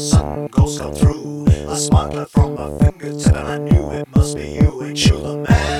sun goes cut through. A sparkler from a fingertip, and I knew it must be you. Ain't you the man?